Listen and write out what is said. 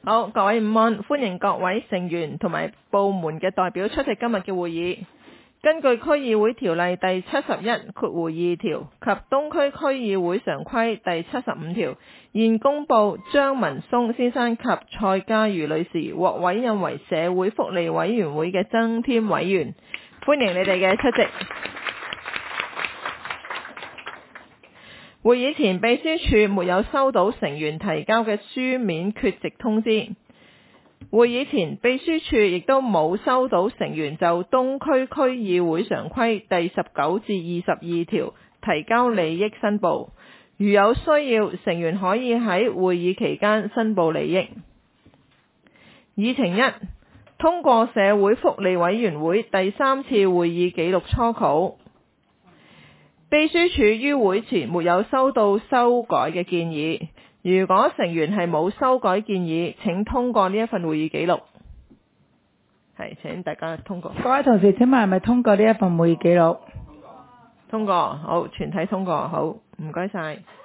好，各位午安，歡迎各位成員同埋部門嘅代表出席今日嘅會議。根據區議會條例第71(2)條及東區區議會常規第75條，現公布張文松先生及蔡嘉瑜女士獲委任為社會福利委員會嘅增添委員，歡迎你哋嘅出席。會議前，秘書處沒有收到成員提交嘅書面缺席通知。會議前，秘書處亦都冇收到成員就東區區議會常規第19至22條提交利益申報。如有需要，成員可以喺會議期間申報利益。議程1，通過社會福利委員會第3次會議記錄初稿。秘書處於會前沒有收到修改嘅建議。如果成員係冇修改建議，請通過呢一份會議記錄。係，請大家通過。 各位同事，請問係咪通過呢一份會議記錄？ 通過，好，全體通過，好，唔該晒。